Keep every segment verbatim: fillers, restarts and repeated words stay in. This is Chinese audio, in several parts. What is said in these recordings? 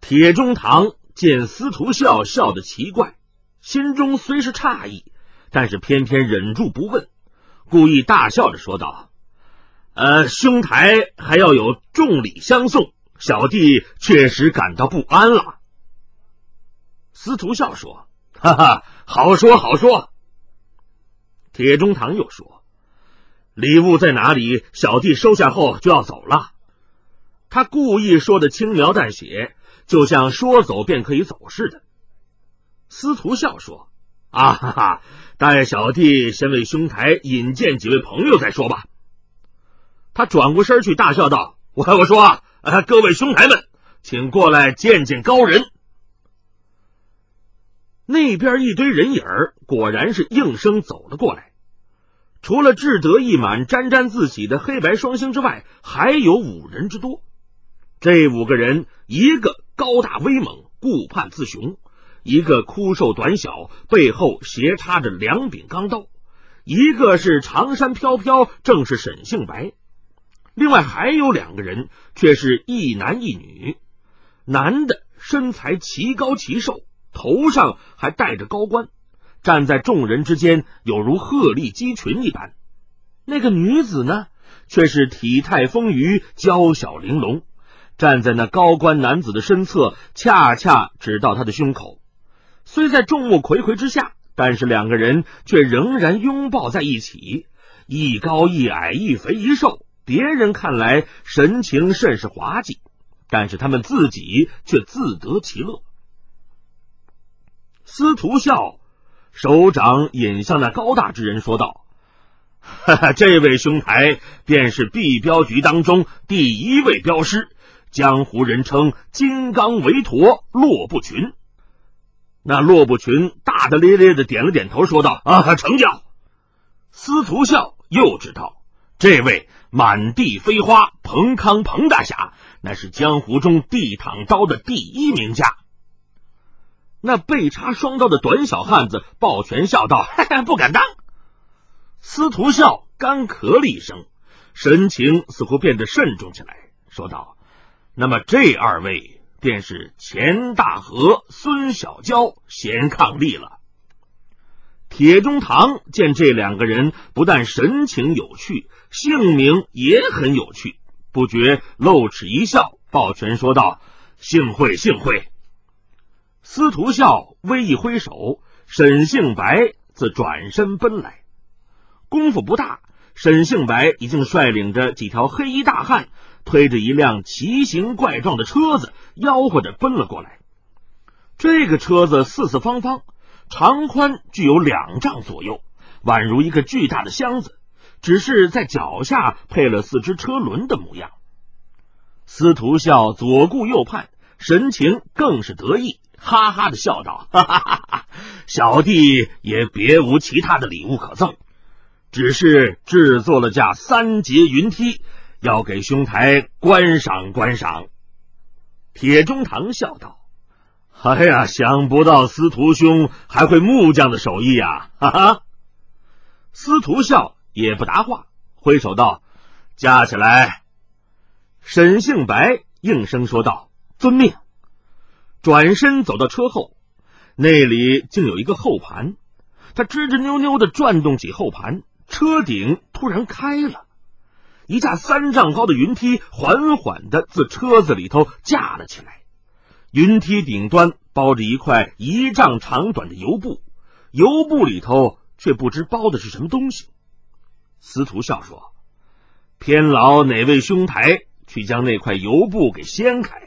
铁中堂见司徒笑笑得奇怪，心中虽是诧异，但是偏偏忍住不问，故意大笑着说道：呃，兄台还要有重礼相送，小弟确实感到不安了。司徒笑说：哈哈，好说好说。铁中堂又说：礼物在哪里？小弟收下后就要走了。他故意说的轻描淡写，就像说走便可以走似的。司徒笑说：啊哈哈，待小弟先为兄台引荐几位朋友再说吧。他转过身去大笑道：我我说啊、呃，各位兄台们，请过来见见高人。那边一堆人影儿果然是应声走了过来，除了志得意满沾沾自喜的黑白双星之外，还有五人之多。这五个人，一个高大威猛，顾盼自雄，一个枯瘦短小，背后斜插着两柄钢刀，一个是长衫飘飘，正是沈杏白。另外还有两个人，却是一男一女。男的身材奇高奇瘦，头上还戴着高冠，站在众人之间，有如鹤立鸡群一般。那个女子呢，却是体态丰腴，娇小玲珑，站在那高冠男子的身侧，恰恰指到他的胸口。虽在众目睽睽之下，但是两个人却仍然拥抱在一起，一高一矮，一肥一瘦，别人看来神情甚是滑稽，但是他们自己却自得其乐。司徒笑手掌引向那高大之人说道：哈哈，这位兄台便是地镖局当中第一位镖师，江湖人称金刚韦陀骆不群。那骆不群大大咧咧的点了点头说道：啊，成教。司徒笑又知道这位满地飞花彭康彭大侠乃是江湖中地躺刀的第一名家。那被插双刀的短小汉子抱拳笑道：哈哈，不敢当。司徒笑干咳了一声，神情似乎变得慎重起来，说道：那么这二位便是钱大和、孙小娇、贤伉俪了。铁中堂见这两个人不但神情有趣，姓名也很有趣，不觉露齿一笑，抱拳说道：幸会幸会。司徒笑微一挥手，沈杏白自转身奔来。功夫不大，沈杏白已经率领着几条黑衣大汉，推着一辆奇形怪状的车子，吆喝着奔了过来。这个车子四四方方，长宽具有两丈左右，宛如一个巨大的箱子，只是在脚下配了四只车轮的模样。司徒笑左顾右盼，神情更是得意，哈哈的笑道：哈哈哈哈，小弟也别无其他的礼物可赠，只是制作了架三节云梯，要给兄台观赏观赏。铁中堂笑道：哎呀，想不到司徒兄还会木匠的手艺啊，哈哈。司徒笑也不答话，挥手道：架起来。沈杏白应声说道：遵命。转身走到车后，那里竟有一个后盘，他吱吱扭扭的转动起后盘，车顶突然开了，一架三丈高的云梯缓缓的自车子里头架了起来。云梯顶端包着一块一丈长短的油布，油布里头却不知包的是什么东西。司徒笑说：偏劳哪位兄台去将那块油布给掀开。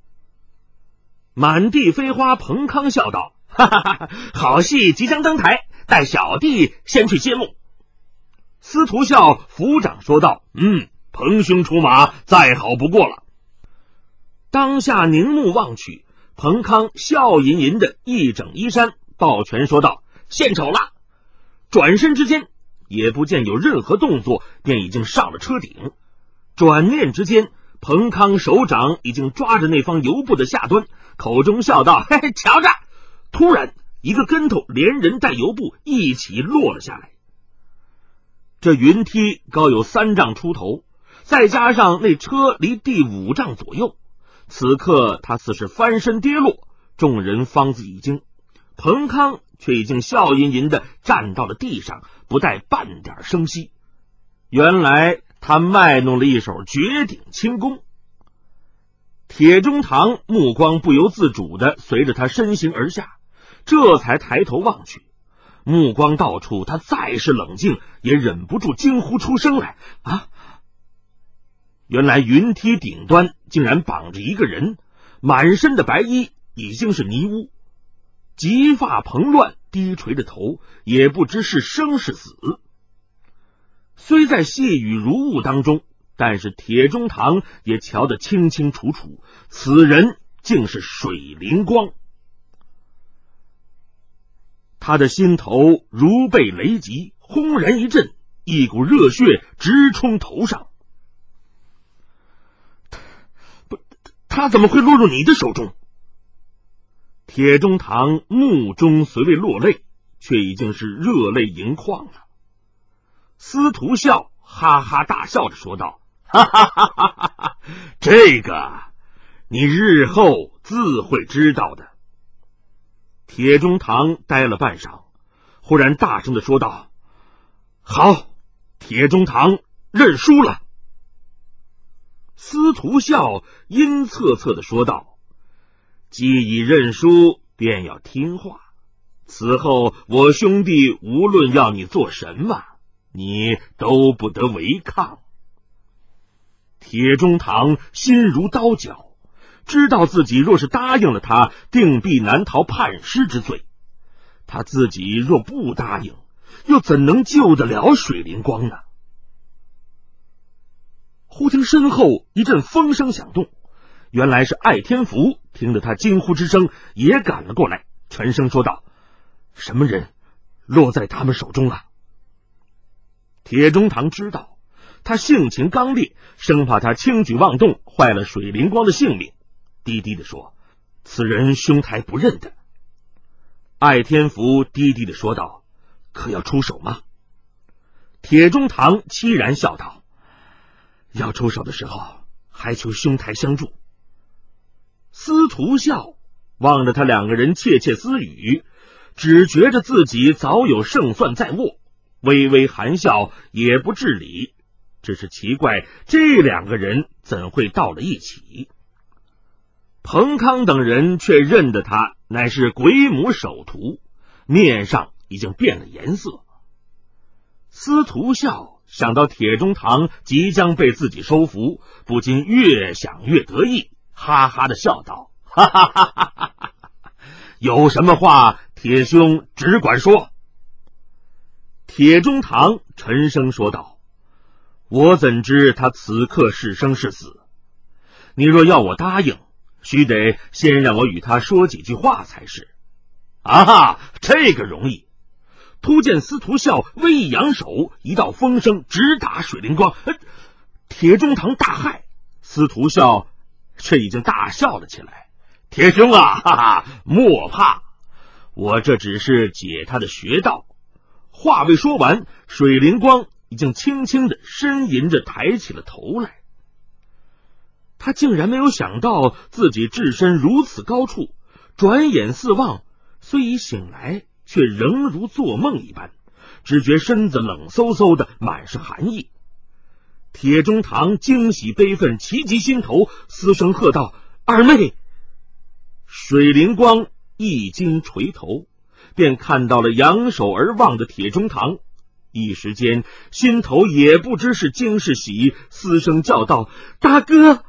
满地飞花彭康笑道：哈哈哈，好戏即将登台，待小弟先去揭幕。司徒笑抚掌说道：嗯，彭兄出马再好不过了。当下凝目望去，彭康笑吟吟的一整衣衫，抱拳说道：献丑了。转身之间也不见有任何动作，便已经上了车顶。转念之间，彭康手掌已经抓着那方油布的下端，口中笑道：嘿嘿，瞧着。突然一个跟头连人带油布一起落了下来。这云梯高有三丈出头，再加上那车离地五丈左右， 此刻他似是翻身跌落，众人方自已惊，彭康却已经笑吟吟地站到了地上，不带半点声息。原来他卖弄了一手绝顶轻功。铁中堂目光不由自主地随着他身形而下，这才抬头望去，目光到处，他再是冷静，也忍不住惊呼出声来：啊！原来云梯顶端竟然绑着一个人，满身的白衣已经是泥污，髻发蓬乱，低垂着头，也不知是生是死。虽在细雨如雾当中，但是铁中堂也瞧得清清楚楚，此人竟是水灵光。他的心头如被雷击，轰然一震，一股热血直冲头上。不，他怎么会落入你的手中？铁中堂目中虽未落泪，却已经是热泪盈眶了。司徒笑哈哈大笑着说道：哈哈哈哈哈，这个你日后自会知道的。铁中堂呆了半晌，忽然大声地说道：好，铁中堂认输了。司徒笑阴恻恻地说道：既已认输，便要听话，此后我兄弟无论要你做什么，你都不得违抗。铁中堂心如刀绞，知道自己若是答应了他，定必难逃叛师之罪。他自己若不答应，又怎能救得了水灵光呢？忽听身后一阵风声响动，原来是艾天福听得他惊呼之声，也赶了过来，沉声说道：什么人落在他们手中了？铁中堂知道他性情刚烈，生怕他轻举妄动，坏了水灵光的性命，低低地说：此人兄台不认得。艾天福低低地说道：可要出手吗？铁中堂凄然笑道：要出手的时候，还求兄台相助。司徒笑望着他两个人窃窃私语，只觉着自己早有胜算在握，微微含笑，也不置理。只是奇怪，这两个人怎会到了一起？彭康等人却认得他乃是鬼母首徒，面上已经变了颜色。司徒笑想到铁中堂即将被自己收服，不禁越想越得意，哈哈的笑道：哈哈哈哈哈哈！有什么话，铁兄只管说。铁中堂沉声说道：我怎知他此刻是生是死？你若要我答应，须得先让我与他说几句话才是。啊哈，这个容易。突见司徒笑微一扬手，一道风声直打水灵光。呃、铁中堂大骇，司徒笑却已经大笑了起来。铁兄啊，哈哈，莫怕，我这只是解他的穴道。话未说完，水灵光已经轻轻的呻吟着抬起了头来。他竟然没有想到自己置身如此高处，转眼四望，虽已醒来，却仍如做梦一般，只觉身子冷飕飕的，满是寒意。铁中堂惊喜悲愤齐集心头，嘶声喝道：二妹！水灵光一惊垂头，便看到了仰首而望的铁中堂，一时间心头也不知是惊是喜，嘶声叫道：大哥！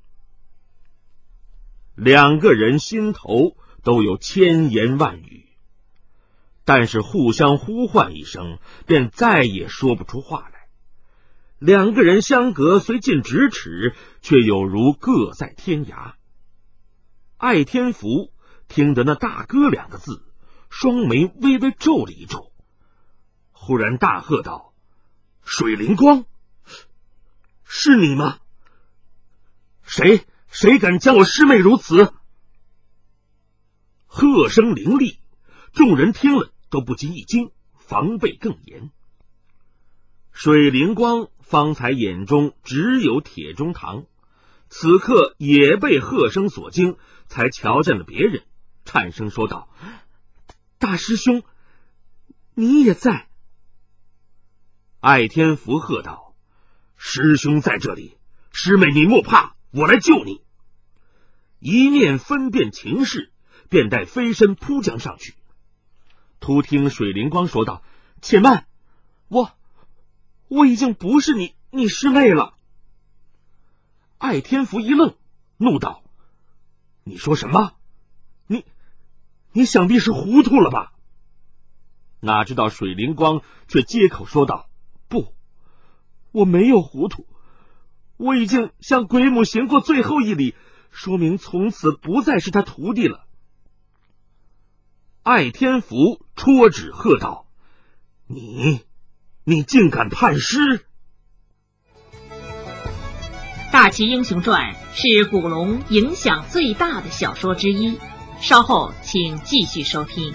两个人心头都有千言万语，但是互相呼唤一声，便再也说不出话来。两个人相隔虽近咫尺，却有如各在天涯。艾天福听得那大哥两个字，双眉微微皱了一皱，忽然大喝道：水灵光，是你吗？谁谁敢将我师妹如此？喝声凌厉，众人听了都不禁一惊，防备更严。水灵光方才眼中只有铁中堂， 此刻也被喝声所惊，才瞧见了别人，颤声说道：大师兄，你也在。爱天福喝道：师兄在这里，师妹你莫怕，我来救你。一面分辨情势，便带飞身扑将上去。突听水灵光说道：且慢，我我已经不是你你师妹了。爱天福一愣，怒道：你说什么？你你想必是糊涂了吧？哪知道水灵光却接口说道：不，我没有糊涂，我已经向鬼母行过最后一礼，说明从此不再是他徒弟了。爱天福戳指喝道：你你竟敢叛师！ 《大齐英雄传》是古龙影响最大的小说之一，稍后请继续收听。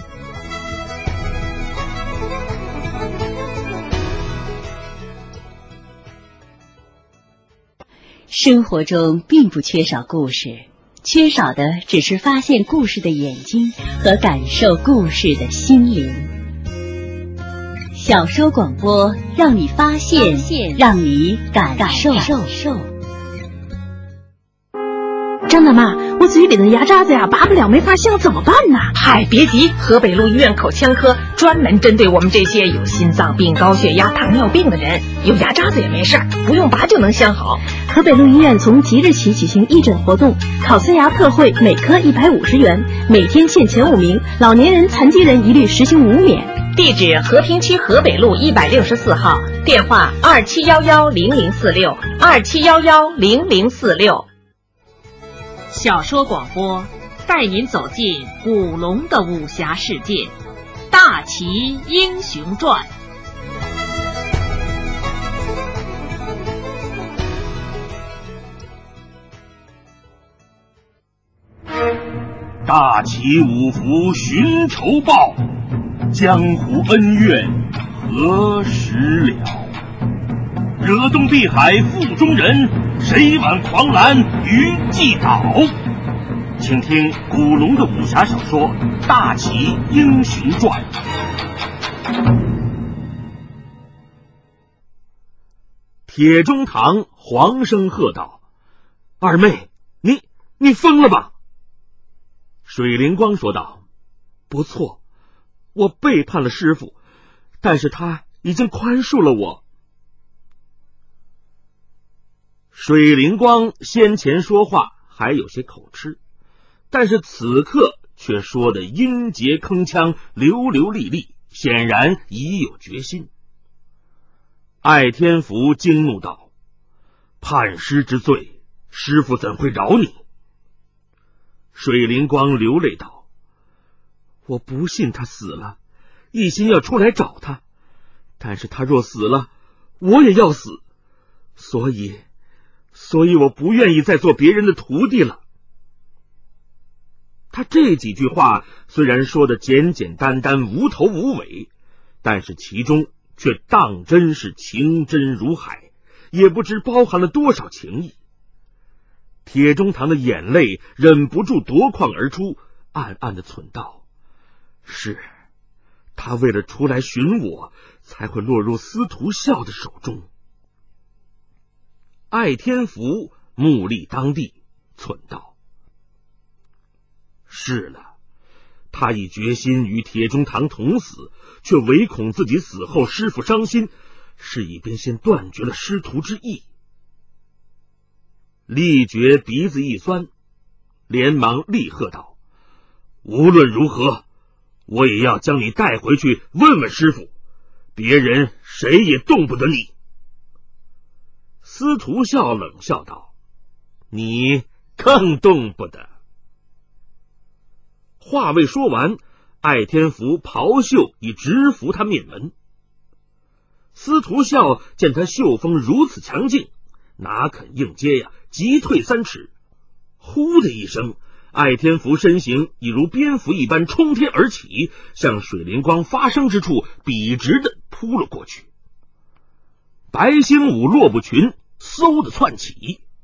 生活中并不缺少故事，缺少的只是发现故事的眼睛和感受故事的心灵。小说广播，让你发现，让你感受。 张大妈，我嘴里的牙渣子呀拔不了，没法镶，怎么办呢？ 嗨，别急，河北路医院口腔科专门针对我们这些有心脏病、高血压、糖尿病的人，有牙渣子也没事，不用拔就能镶好。 河北路医院从即日起举行义诊活动，烤瓷牙特惠，每颗一百五十元，每天限前五名，老年人、残疾人一律实行无免。 地址：和平区河北路一百六十四号，电话：二七幺幺零零四六，二七幺幺零零四六。 小说广播带您走进古龙的武侠世界，《大齐英雄传》。 大齐五福寻仇报，江湖恩怨何时了？惹动碧海腹中人，谁挽狂澜于既倒？请听古龙的武侠小说《大齐英雄传》。铁中堂黄声喝道：二妹，你你疯了吧？水灵光说道：不错，我背叛了师父，但是他已经宽恕了我。水灵光先前说话还有些口吃，但是此刻却说得音节铿锵，流流利利，显然已有决心。爱天福惊怒道：叛师之罪，师父怎会饶你？水灵光流泪道：我不信他死了，一心要出来找他，但是他若死了，我也要死，所以所以我不愿意再做别人的徒弟了。他这几句话虽然说的简简单单，无头无尾，但是其中却当真是情真如海，也不知包含了多少情谊。铁中堂的眼泪忍不住夺眶而出，暗暗的忖道：是他为了出来寻我，才会落入司徒笑的手中。爱天福目立当地，忖道：是了，他已决心与铁中堂同死，却唯恐自己死后师父伤心，是以便先断绝了师徒之意。力觉鼻子一酸，连忙厉喝道：无论如何，我也要将你带回去问问师父，别人谁也动不得你。司徒笑冷笑道：你更动不得。话未说完，爱天福袍袖已直拂他面门。司徒笑见他袖风如此强劲，哪肯应接呀，急退三尺。呼的一声，爱天福身形已如蝙蝠一般冲天而起，向水灵光发生之处笔直的扑了过去。白星舞落不群嗖的窜起，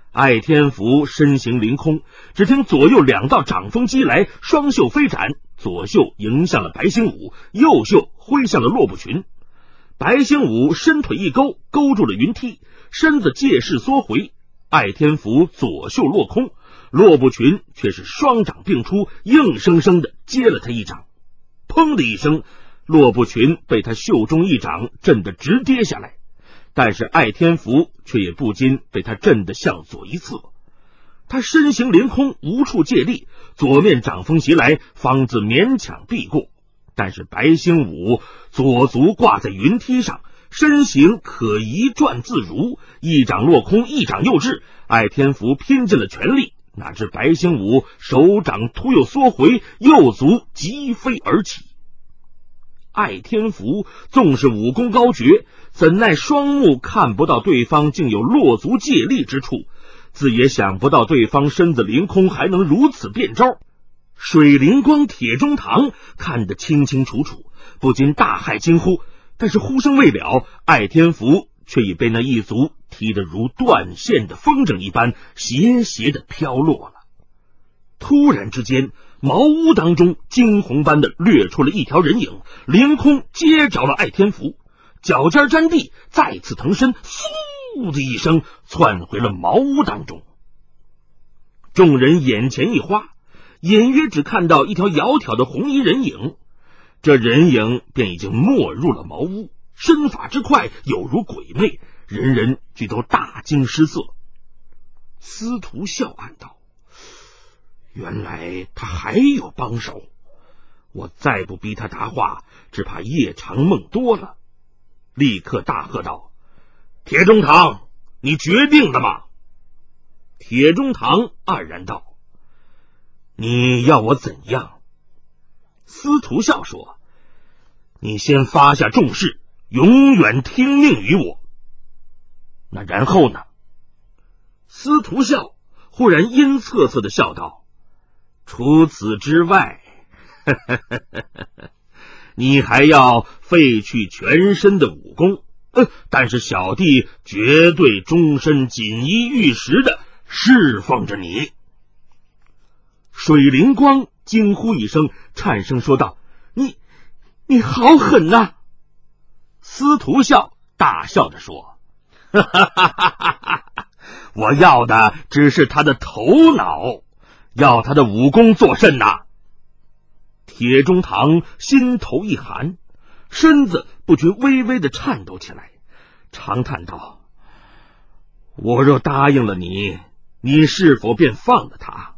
艾天福身形凌空，只听左右两道掌风击来，双袖飞展，左袖迎向了白星武，右袖挥向了骆不群。白星武伸腿一勾，勾住了云梯，身子借势缩回，艾天福左袖落空，骆不群却是双掌并出，硬生生的接了他一掌。砰的一声，骆不群被他袖中一掌震得直跌下来，但是艾天福却也不禁被他震得向左一侧。他身形凌空，无处借力，左面掌风袭来，方子勉强避过，但是白星武左足挂在云梯上，身形可一转自如，一掌落空，一掌又至，艾天福拼尽了全力，哪知白星武手掌突又缩回，右足疾飞而起。艾天福纵是武功高绝，怎奈双目看不到对方竟有落足借力之处，自也想不到对方身子凌空还能如此变招。水灵光、铁中堂看得清清楚楚，不禁大骇惊呼，但是呼声未了，艾天福却已被那一足踢得如断线的风筝一般斜斜的飘落了。突然之间，茅屋当中惊鸿般的掠出了一条人影，凌空接着了艾天福，脚尖沾地，再次腾身，嗖的一声窜回了茅屋当中。众人眼前一花，隐约只看到一条窈窕的红衣人影，这人影便已经没入了茅屋，身法之快有如鬼魅，人人俱都大惊失色。司徒笑暗道，原来他还有帮手，我再不逼他答话，只怕夜长梦多了。立刻大喝道，铁中堂，你决定了吗？铁中堂黯然道，你要我怎样？司徒笑说，你先发下重誓，永远听命于我。那然后呢？司徒笑忽然阴恻恻的笑道，除此之外，呵呵呵呵你还要废去全身的武功，呃，但是小弟绝对终身锦衣玉食的侍奉着你。水灵光惊呼一声，颤声说道，你你好狠啊！司徒笑大笑着说，哈哈哈哈哈哈，我要的只是他的头脑，要他的武功作甚呐？铁中堂心头一寒，身子不觉微微的颤抖起来，长叹道，我若答应了你，你是否便放了他？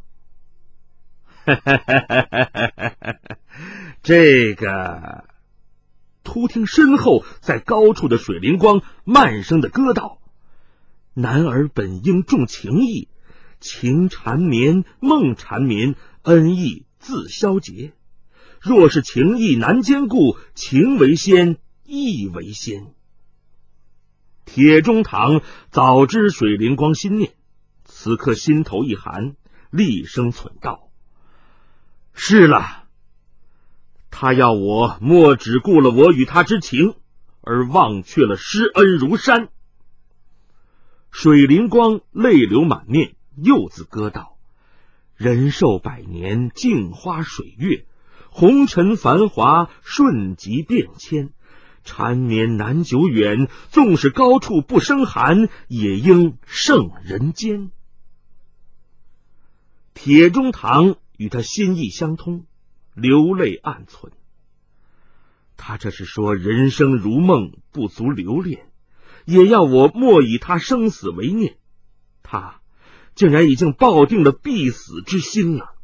这个突听身后在高处的水灵光慢声的歌道，男儿本应重情义，情缠绵，梦缠绵，恩义自消竭。若是情义难兼顾，情为先，义为先。铁中堂早知水灵光心念，此刻心头一寒，厉声忖道，是了，他要我莫只顾了我与他之情，而忘却了施恩如山。水灵光泪流满面，又自歌道，人寿百年，镜花水月，红尘繁华，瞬即变迁，缠绵难久远，纵使高处不胜寒，也应胜人间。铁中堂与他心意相通，流泪暗忖，他这是说人生如梦，不足留恋，也要我莫以他生死为念，他竟然已经抱定了必死之心了。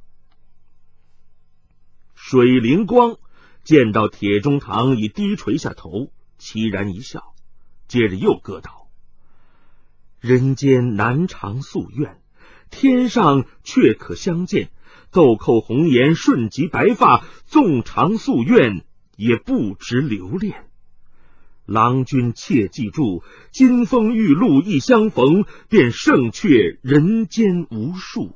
水灵光见到铁中堂已低垂下头，凄然一笑，接着又歌道，人间难偿夙愿，天上却可相见，豆蔻红颜，瞬即白发，纵偿夙愿，也不值留恋。郎君切记住，金风玉露一相逢，便胜却人间无数。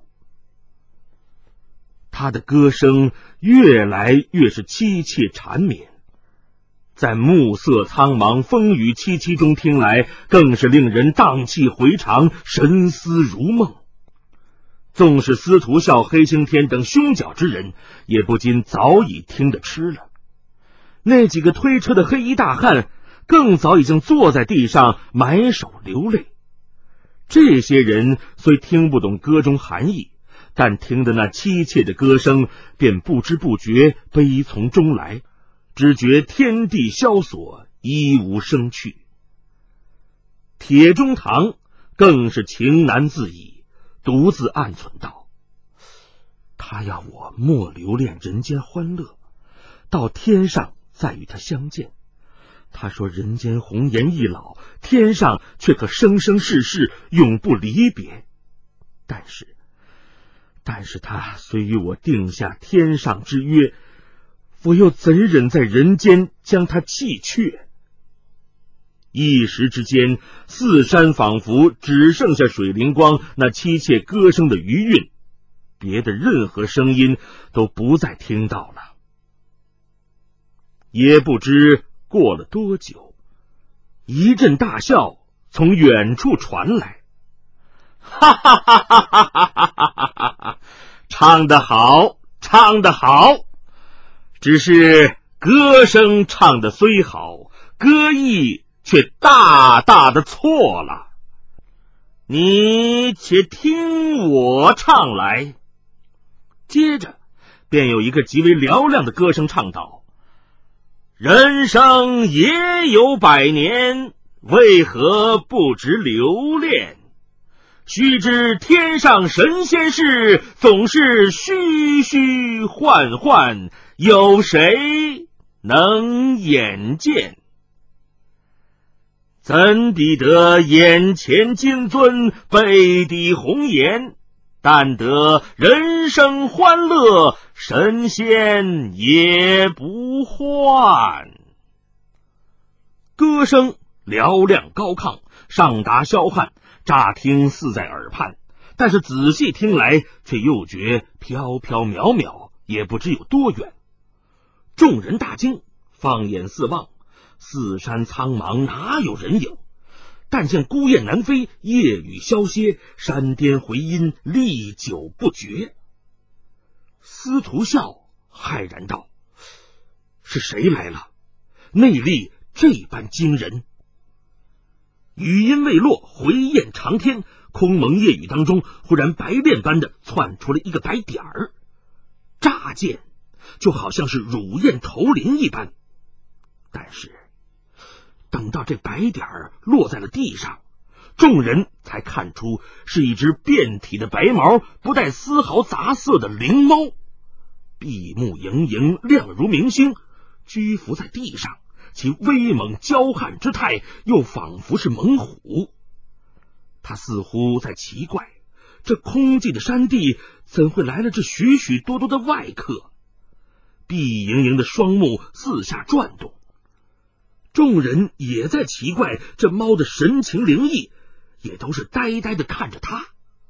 他的歌声越来越是凄切缠绵， 在暮色苍茫、风雨凄凄中听来，更是令人荡气回肠、神思如梦。纵是司徒笑、黑星天等凶狡之人，也不禁早已听得吃了。那几个推车的黑衣大汉更早已经坐在地上埋首流泪。这些人虽听不懂歌中含义，但听得那凄切的歌声，便不知不觉悲从中来，只觉天地萧索，一无生趣。铁中堂更是情难自已，独自暗忖道：他要我莫留恋人间欢乐，到天上再与他相见。他说人间红颜易老，天上却可生生世世永不离别。但是但是他虽与我定下天上之约，我又怎忍在人间将他弃却？一时之间，四山仿佛只剩下水灵光那凄切歌声的余韵，别的任何声音都不再听到了。也不知过了多久，一阵大笑从远处传来。哈哈哈哈哈哈哈哈！唱得好，唱得好！只是歌声唱得虽好，歌意却大大的错了。你且听我唱来。接着便有一个极为嘹亮的歌声唱道：人生也有百年，为何不知留恋？须知天上神仙事，总是虚虚幻幻，有谁能眼见？怎抵得眼前金樽，背抵红颜？但得人生欢乐，神仙也不换。歌声嘹亮高亢，上达霄汉，乍听似在耳畔，但是仔细听来，却又觉飘飘渺渺，也不知有多远。众人大惊，放眼四望，四山苍茫，哪有人影？但见孤雁南飞，夜雨萧歇，山巅回音，历久不绝。司徒笑骇然道：是谁来了？内力这般惊人。语音未落，回雁长天，空蒙夜雨当中，忽然白练般的窜出了一个白点儿，乍见就好像是乳燕投林一般。但是等到这白点儿落在了地上，众人才看出是一只遍体的白毛，不带丝毫杂色的灵猫，闭目盈盈，亮如明星，居伏在地上，其威猛骄悍之态又仿佛是猛虎。他似乎在奇怪，这空寂的山地怎会来了这许许多多的外客？闭盈盈的双目四下转动，众人也在奇怪这猫的神情灵异，也都是呆呆的看着他。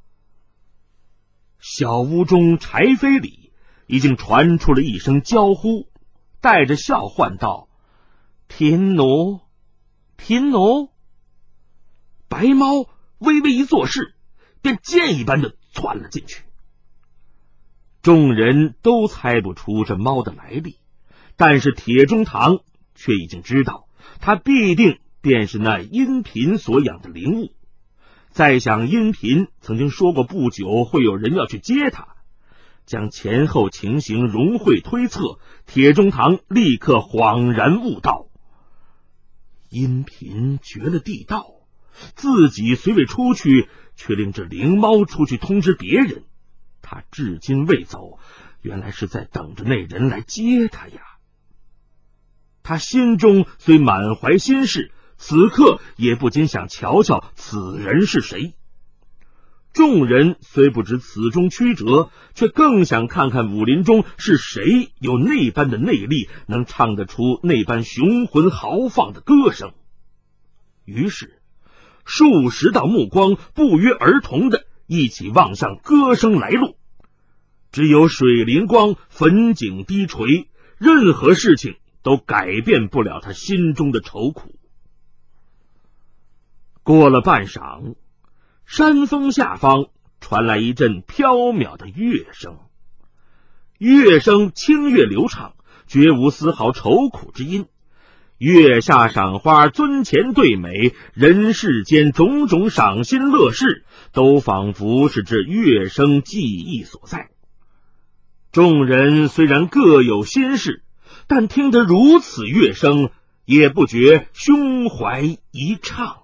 小屋中柴扉里已经传出了一声娇呼，带着笑唤道：贫奴，贫奴。白猫微微一作势，便箭一般的窜了进去。众人都猜不出这猫的来历，但是铁中堂却已经知道，他必定便是那阴频所养的灵物。再想阴频曾经说过不久会有人要去接他，将前后情形融会推测，铁中堂立刻恍然悟道：阴频绝了地道，自己虽未出去，却令这灵猫出去通知别人，他至今未走，原来是在等着那人来接他呀。他心中虽满怀心事，此刻也不禁想瞧瞧此人是谁。众人虽不知此中曲折，却更想看看武林中是谁有那般的内力，能唱得出那般雄浑豪放的歌声。于是数十道目光不约而同的一起望向歌声来路。只有水灵光粉颈低垂，任何事情都改变不了他心中的愁苦。过了半晌，山峰下方传来一阵飘渺的乐声，乐声清越流畅，绝无丝毫愁苦之音。月下赏花，尊前对美，人世间种种赏心乐事，都仿佛是这乐声记忆所在。众人虽然各有心事，但听得如此乐声，也不觉胸怀一畅。